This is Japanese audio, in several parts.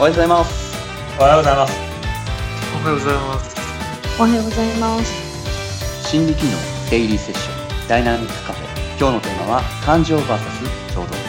おはようございます。 おはようございます。 おはようございます。 おはようございます。 心理機能デイリーセッションダイナミックカフェ。今日のテーマは感情 vs 衝動です。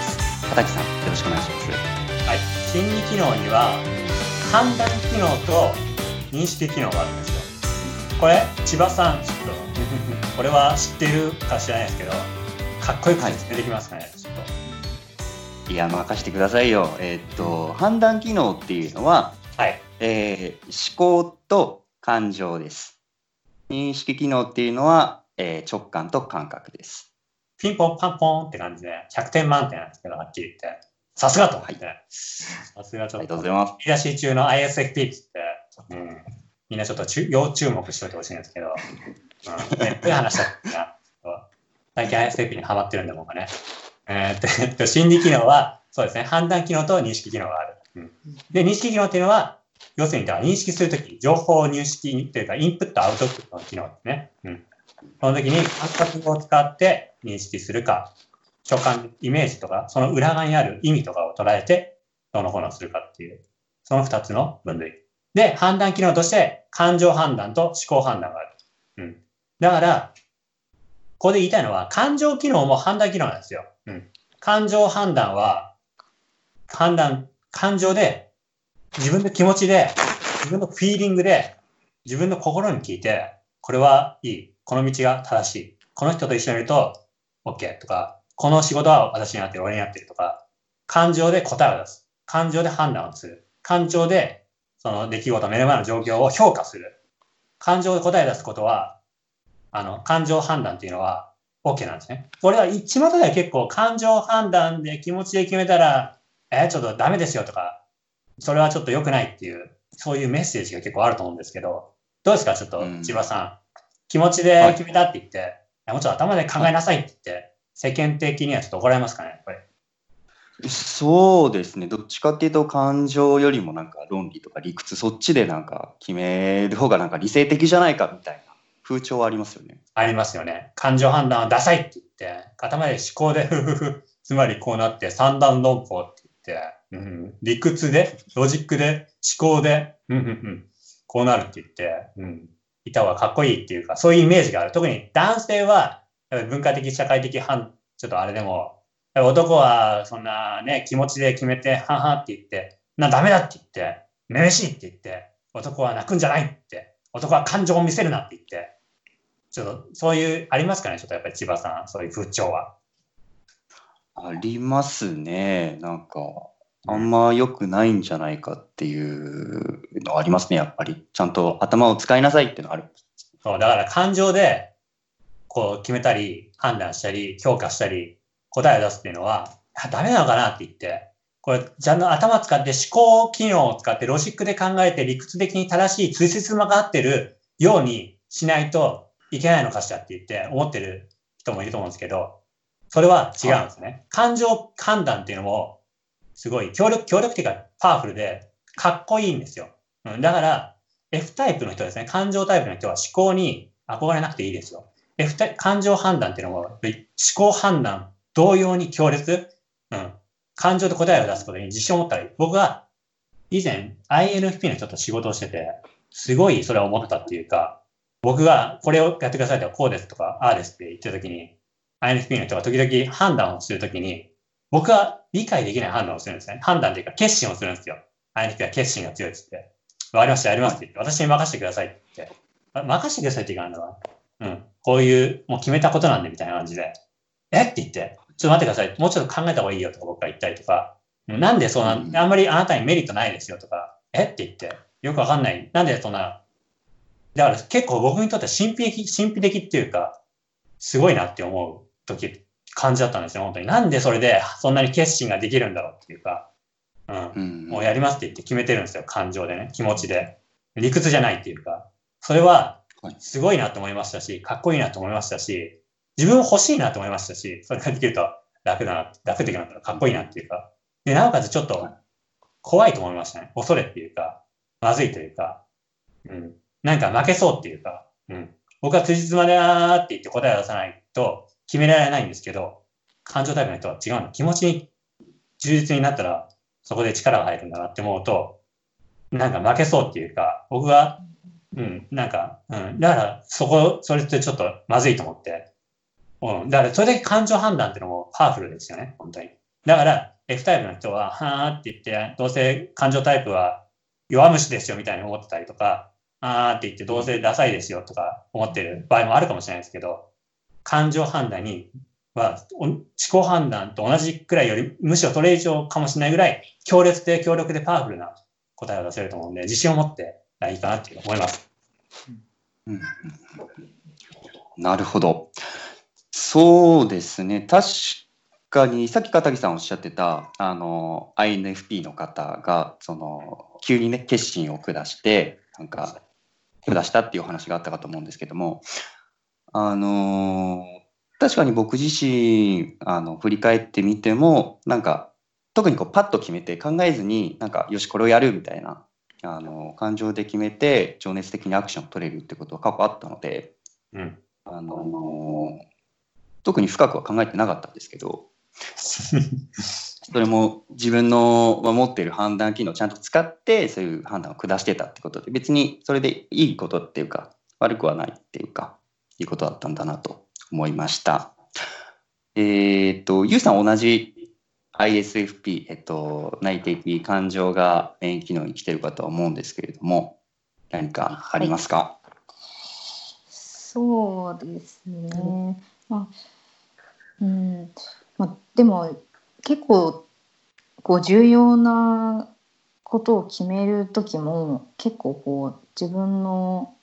片木さん、よろしくお願いします。 はい。心理機能には判断機能と認識機能があるんですよ。これ千葉さん、ちょっとこれは知っているか知らないですけど、かっこよく説明できますかね、ちょっと。 いや、任せてくださいよ。判断機能っていうのは、 はい。 思考と感情です。認識機能っていうのは、直感と感覚です。 ピンポンパンポンって感じで100点満点なんですけど、はっきり言って。さすがと思って。さすがちょっと。 ありがとうございます。 引き出し中の ISFP って言って、みんなちょっと要注目しておいてほしいんですけど、どういう話だったかな。最近 ISFP にハマってるんで、僕はね。心理機能は、そうですね、判断機能と認識機能がある。で、認識機能っていうのは、要するに認識するとき、情報入識というか、インプット、アウトプットの機能ですね。その時に感覚を使って認識するか、直感、イメージとか、その裏側にある意味とかを捉えて、どうのこうのするかっていう、その2つの分類。で、判断機能として、感情判断と思考判断がある。だから、ここで言いたいのは、感情機能も判断機能なんですよ。感情判断は、感情で、自分の気持ちで、自分のフィーリングで、自分の心に聞いて、これはいい。この道が正しい。この人と一緒にいると OK とか、この仕事は私になってる、俺になってるとか、感情で答えを出す。感情で判断をする。感情でその出来事、目の前の状況を評価する。感情で答えを出すことは、感情判断っていうのは OK なんですね。これは巷では結構感情判断で気持ちで決めたら、ちょっとダメですよとか、それはちょっと良くないっていう、そういうメッセージが結構あると思うんですけど、どうですかちょっと、千葉さん。気持ちで決めたって言って、もうちょっと頭で考えなさいって言って、世間的にはちょっと怒られますかね、これ。 そうですね。どっちかっていうと、感情よりもなんか論理とか理屈、そっちでなんか決める方がなんか理性的じゃないかみたいな風潮はありますよね。 ありますよね。感情判断はダサいって言って、頭で思考でつまりこうなって三段論法って言って、理屈で、ロジックで、思考で、こうなるって言って、いた方がかっこいいっていうか、そういうイメージがある。特に男性は、文化的、社会的ちょっとあれでも、男はそんなね、気持ちで決めて、はんはんって言って、ダメだって言って、めめしいって言って、男は泣くんじゃないって、男は感情を見せるなって言って、ちょっとそういう、ありますかねちょっとやっぱり千葉さん、そういう風潮は。 ありますね。なんか、あんま良くないんじゃないかっていうのありますね、やっぱり。ちゃんと頭を使いなさいっていうのある。 そう、だから感情で、こう決めたり、判断したり、評価したり、答えを出すっていうのは、ダメなのかなって言って、これ、ちゃんと頭使って思考機能を使ってロジックで考えて理屈的に正しい通説が合ってるようにしないといけないのかしらって言って思ってる人もいると思うんですけど、それは違うんですね。感情判断っていうのも、すごい強力っていうかパワフルで、かっこいいんですよ。だから、F タイプの人ですね。感情タイプの人は思考に憧れなくていいですよ。感情判断っていうのも、思考判断同様に強烈、感情で答えを出すことに自信を持ったり、僕は以前 INFP の人と仕事をしてて、すごいそれを思ったっていうか、僕がこれをやってくださいとか、こうですとか、ああですって言ってるときに、INFP の人が時々判断をするときに、僕は理解できない判断をするんですね。判断というか決心をするんですよ。INFP は決心が強いって言って、わかりました、やりますって言って、私に任せてくださいって言って、任せてくださいって言うからな。こういう、もう決めたことなんでみたいな感じで、って言って、ちょっと待ってください。もうちょっと考えた方がいいよとか僕が言ったりとか、なんでそんな、あんまりあなたにメリットないですよとか、って言って、よくわかんない。なんでそんな、だから結構僕にとっては神秘的っていうか、すごいなって思う感じだったんですよ、本当に。なんでそれでそんなに決心ができるんだろうっていうか、もうやりますって言って決めてるんですよ、感情でね、気持ちで。理屈じゃないっていうか、それはすごいなと思いましたし、かっこいいなと思いましたし、自分欲しいなと思いましたし、それができると楽できなかったらかっこいいなっていうか、で、なおかつちょっと怖いと思いましたね。恐れっていうか、まずいというか、なんか負けそうっていうか、僕は辻褄でって言って答えを出さないと決められないんですけど、感情タイプの人は違うの。気持ちに充実になったら、そこで力が入るんだなって思うと、 なんか負けそうっていうか、僕は、なんか、だからそれってちょっとまずいと思って、だからそれだけ感情判断っていうのもパワフルですよね、本当に。だから、F タイプの人は、はーって言って、どうせ感情タイプは弱虫ですよみたいに思ってたりとか、あーって言ってどうせダサいですよとか思ってる場合もあるかもしれないですけど、感情判断は思考判断と同じくらいより、むしろそれ以上かもしれないぐらい強烈で強力でパワフルな答えを出せると思うんで、自信を持っていいかなって思います。 なるほど。そうですね。確かに、さっき片桐さんおっしゃってた、INFP の方が、急にね、決心を下したっていうお話があったかと思うんですけども、確かに僕自身、振り返ってみても、なんか、特にパッと決めて考えずに、なんか、よし、これをやるみたいな、感情で決めて、情熱的にアクションを取れるってことは過去あったので、特に深くは考えてなかったんですけど、それも自分の持っている判断機能をちゃんと使ってそういう判断を下してたってことで、別にそれでいいことっていうか悪くはないっていうかいいことだったんだなと思いました。ゆうさん同じ ISFP、内的感情が免疫機能に来てるかとは思うんですけれども、何かありますか？ そうですね。でも結構重要なことを決める時も結構自分の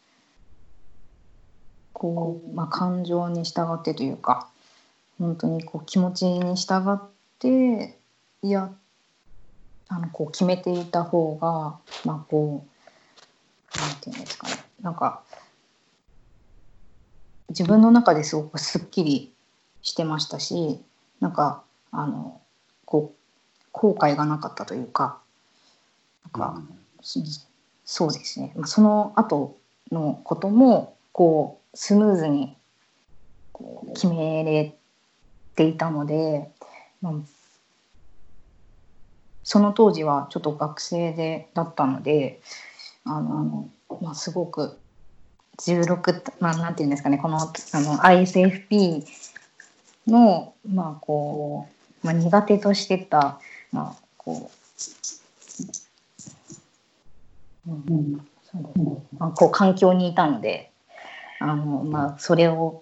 感情に従ってというか、本当に気持ちに従って決めていた方がなんていうんですかね、なんか自分の中ですごくすっきりしてましたし、なんか後悔がなかったというか、そうですね。その後のこともスムーズに決めれていたので、その当時はちょっと学生だったので、すごく16、なんていうんですかね、このISFP の苦手としてた環境にいたので、それを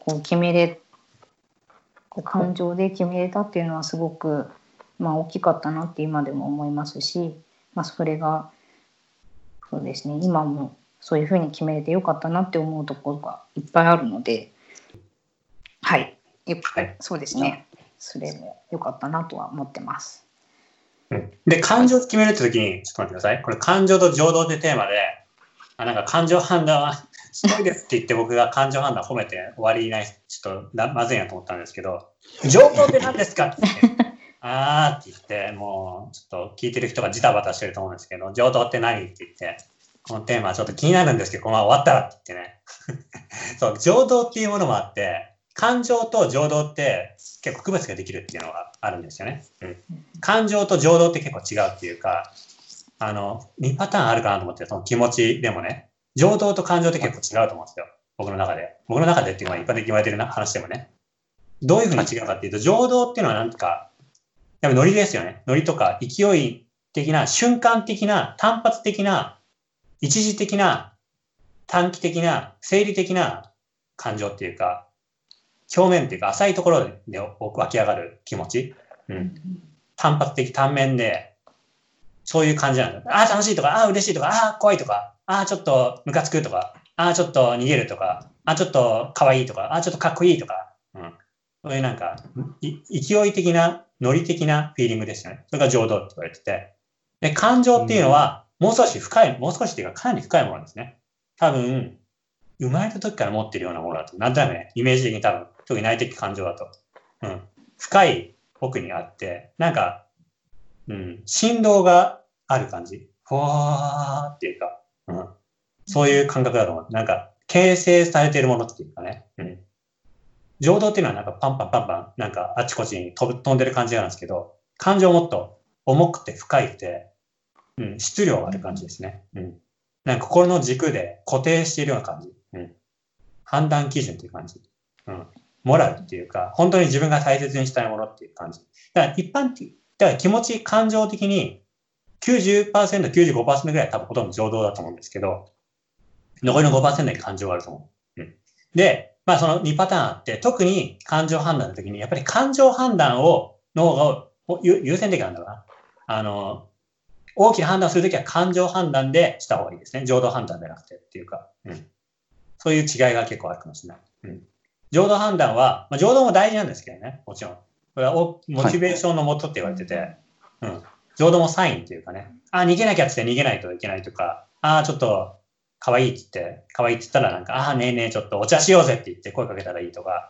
感情で決めれたっていうのはすごく大きかったなって今でも思いますし、それがそうですね、今もそういうふうに決めれてよかったなって思うところがいっぱいあるので、はい、そうですね、それもよかったなとは思ってます。 で、感情を決めるって時に、ちょっと待ってください。これ、感情と情動ってテーマで、なんか感情判断はすごいですって言って僕が感情判断褒めて終わりない、ちょっとまずいなと思ったんですけど、情動って何ですかって言って、あーって言って、もうちょっと聞いてる人がジタバタしてると思うんですけど、情動って何って言って、このテーマはちょっと気になるんですけど、このまま終わったらって言ってね。そう、情動っていうものもあって、感情と情動って結構区別ができるっていうのがあるんですよね。感情と情動って結構違うっていうか、2パターンあるかなと思って、その気持ちでもね、情動と感情って結構違うと思うんですよ。僕の中で。僕の中でっていうのは一般的に言われてる話でもね。どういうふうに違うかっていうと、情動っていうのはなんか、やっぱノリですよね。ノリとか勢い的な、瞬間的な、単発的な、一時的な、短期的な、生理的な感情っていうか、表面っていうか浅いところで湧き上がる気持ち。単発的、単面で、そういう感じなんだよ。ああ、楽しいとか、ああ、嬉しいとか、ああ、怖いとか、ああ、ちょっとムカつくとか、ああ、ちょっと逃げるとか、ああ、ちょっと可愛いとか、ああ、ちょっとかっこいいとか、そういうなんか、勢い的な、ノリ的なフィーリングですよね。それが情動って言われてて。で、感情っていうのは、もう少しっていうか、かなり深いものですね。多分、生まれた時から持ってるようなものだと。なんとなくね、イメージ的に多分、特に内的感情だと。深い奥にあって、なんか、振動がある感じ。ふわーっていうか、そういう感覚だと思う。なんか、形成されているものっていうかね。情動っていうのはなんかパンパンパンパン、なんかあちこちに飛んでる感じなんですけど、感情もっと重くて深いくて、 質量がある感じですね。なんか心の軸で固定しているような感じ。判断基準っていう感じ。モラルっていうか、本当に自分が大切にしたいものっていう感じ。だから気持ち、感情的に90%、95% ぐらい多分ほとんど情動だと思うんですけど、残りの 5% に感情があると思う。で、まあその2パターンあって、特に感情判断の時に、やっぱり感情判断の方が優先的なんだろうな。大きな判断をするときは感情判断でした方がいいですね。情動判断じゃなくてっていうか、そういう違いが結構あるかもしれない。情動判断は、まあ、情動も大事なんですけどね、もちろん。これはモチベーションのもとって言われてて、情動もサインっていうかね、逃げなきゃって逃げないといけないとか、ちょっと可愛いって言ったらなんか、ねえねえちょっとお茶しようぜって言って声かけたらいいとか、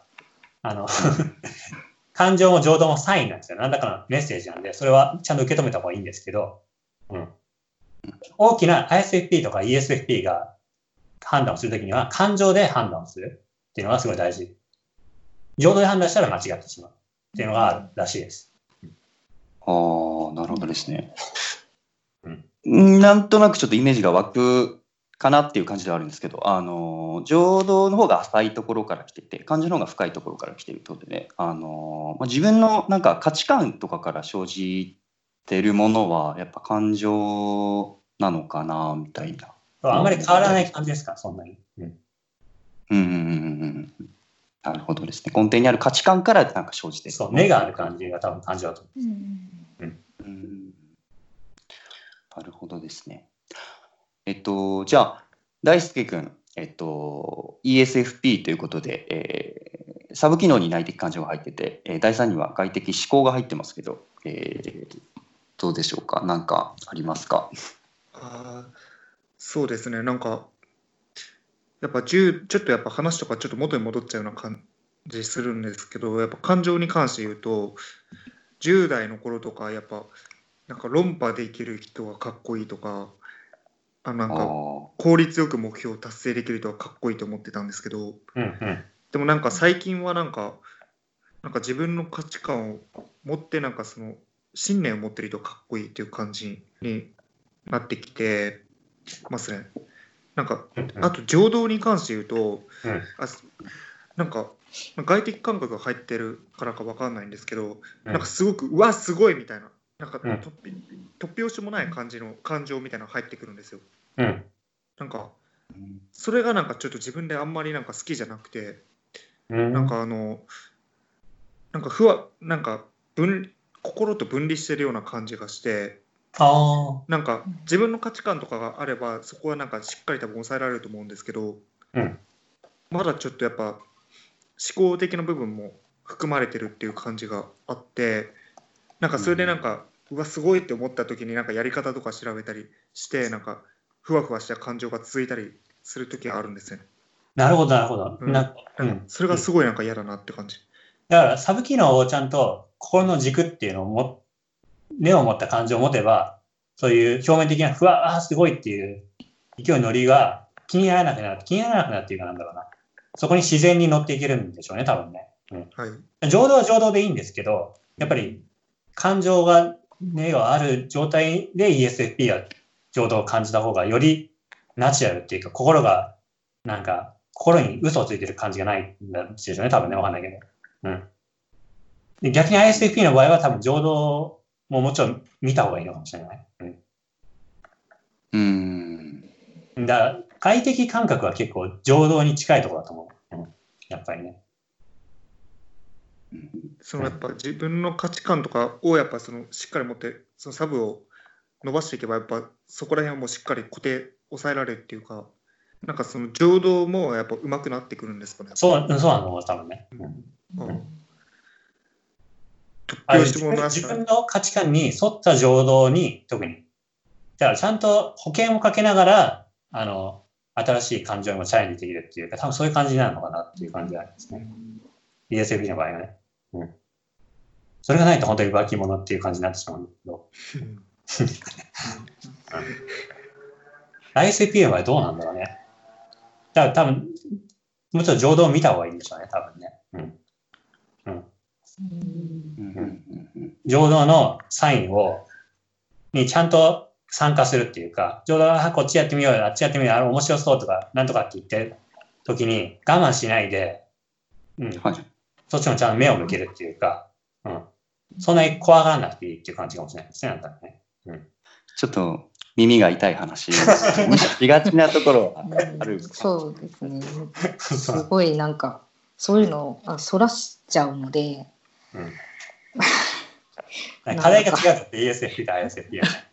感情も情動もサインなんですよ。なんだかのメッセージなんで、それはちゃんと受け止めた方がいいんですけど、大きな ISFP とか ESFP が判断をするときには感情で判断をするっていうのがすごい大事。情動で判断したら間違ってしまうっていうのがあるらしいです。 なるほどですね。なんとなくちょっとイメージが湧くかなっていう感じではあるんですけど、情動の方が浅いところから来てて、感情の方が深いところから来ているということでね、自分のなんか価値観とかから生じてるものはやっぱ感情なのかなみたいな。 あんまり変わらない感じですか、そんなに。 なるほどですね。根底にある価値観からなんか生じてる。 そう、根がある感じが多分感情だと思います。 なるほどですね。じゃあ大輔君、ESFP ということで、サブ機能に内的感情が入ってて、第3には外的思考が入ってますけど、どうでしょうか。何かありますか。 そうですね。なんかやっぱちょっとやっぱ話とかちょっと元に戻っちゃうような感じするんですけど、やっぱ感情に関して言うと10代の頃とかやっぱなんか論破できる人がかっこいいとか、なんか効率よく目標を達成できる人がかっこいいと思ってたんですけど、でもなんか最近はなんか自分の価値観を持ってなんかその信念を持ってる人がかっこいいっていう感じになってきてますね。なんかあと情動に関して言うと、なんか外的感覚が入ってるからか分かんないんですけど、なんかすごくうわすごいみたいな、なんか突拍子もない感じの感情みたいなのが入ってくるんですよ。なんかそれがなんかちょっと自分であんまりなんか好きじゃなくて、なんかなんか心と分離してるような感じがして、なんか自分の価値観とかがあればそこはなんかしっかり多分抑えられると思うんですけど、まだちょっとやっぱ思考的な部分も含まれてるっていう感じがあって、なんかそれでなんかうわすごいって思った時になんかやり方とか調べたりしてなんかふわふわした感情が続いたりする時があるんですよね。 なるほどなるほど。 それがすごいなんか嫌だなって感じ。 だからサブ機能をちゃんと心の軸っていうのを根を持った感情を持てば、そういう表面的なふわすごいっていう勢いのりが気にならなくなるっていうかなんだろうな。そこに自然に乗っていけるんでしょうね、多分ね。情動は情動でいいんですけど、やっぱり感情が根がある状態で ESFP が情動を感じた方がよりナチュラルっていうか、心に嘘をついてる感じがないんでしょうね、多分ね、わかんないけど。で逆に ISFP の場合は多分情動ももちろん見た方がいいのかもしれない。だから外的感覚は結構情動に近いところだと思う。やっぱりね。 そのやっぱ自分の価値観とかをやっぱそのしっかり持ってそのサブを伸ばしていけばやっぱそこら辺はもうしっかり固定抑えられるっていうか、なんかその情動もやっぱ上手くなってくるんですかね。 そうなの多分ね。自分の価値観に沿った情動に特に。だからちゃんと保険をかけながら新しい感情にもチャレンジできるっていうか、多分そういう感じなのかなっていう感じがありますね。ESFP の場合はね。それがないと本当にバキモノっていう感じになってしまうんだけど。ISFP の場合どうなんだろうね。だから多分、もちろん情動を見た方がいいんでしょうね、多分ね。情動のサインにちゃんと参加するっていうか、ちょうどこっちやってみようよ、あっちやってみようよ、面白そうとか、なんとかって言ってる時に我慢しないで、 はい、 そっちもちゃんと目を向けるっていうか、そんなに怖がらなくていいっていう感じかもしれないですね、なんかね。 ちょっと耳が痛い話しがちなところはある。 そうですね。すごいなんかそういうのをそらしちゃうので。 課題が違うとって ESFP と ISFP やね。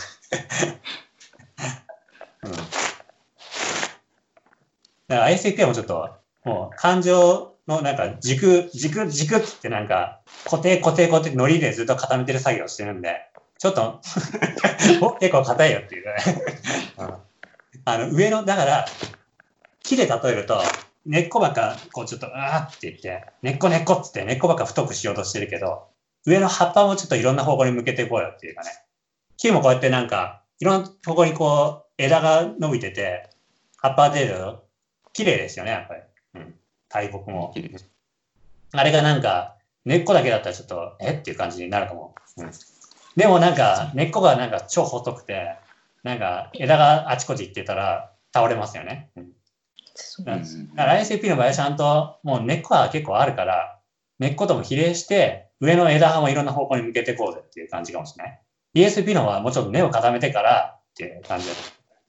だから ISFP はもうちょっともう感情のなんか軸ってなんか固定ノリでずっと固めてる作業をしてるんで、ちょっと結構硬いよっていうね。上のだから木で例えると根っこばっかこうちょっとって言って根っこっつって根っこばっか太くしようとしてるけど、上の葉っぱもちょっといろんな方向に向けていこうよっていうかね。木もこうやってなんかいろんな方向にこう枝が伸びてて葉っぱが出ると綺麗ですよね、やっぱり。大木も。あれがなんか根っこだけだったらちょっとっていう感じになるかも。でもなんか根っこがなんか超細くてなんか枝があちこち行ってたら倒れますよね。だから ISFP の場合はちゃんともう根っこは結構あるから根っことも比例して上の枝葉もいろんな方向に向けていこうぜっていう感じかもしれない。ESFP の方はもうちょっと根を固めてからっていう感じで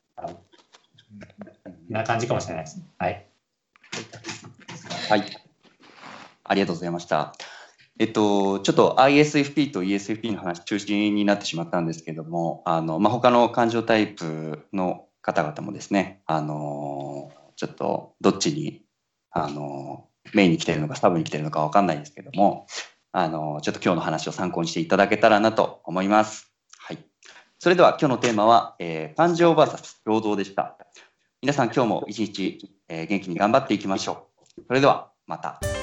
な感じかもしれないです。はい。 はい。ありがとうございました。ちょっと ISFP と ESFP の話中心になってしまったんですけども、他の感情タイプの方々もですね、ちょっとどっちにメインに来てるのかサブに来てるのか分かんないですけども、ちょっと今日の話を参考にしていただけたらなと思います。はい。それでは今日のテーマは、感情 VS 労働でした。皆さん今日も一日、元気に頑張っていきましょう。それではまた。